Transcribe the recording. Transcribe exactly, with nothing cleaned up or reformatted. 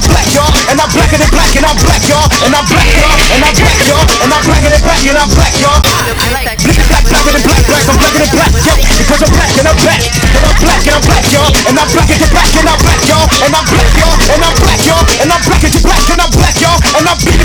I'm black, y'all. And I'm blacker than black, and I'm black, y'all. And I'm black, y'all. And I'm black, y'all. And I'm blacker than black, and I'm black, y'all. Black, black, blacker than black, black. I'm blacker than black, yo. Because I'm black and I'm black. And I'm black and I'm black, y'all. And I'm blacker than black, and I'm black, y'all. And I'm black, y'all. And I'm black, y'all. And I'm blacker than black, and I'm black, y'all. And I'm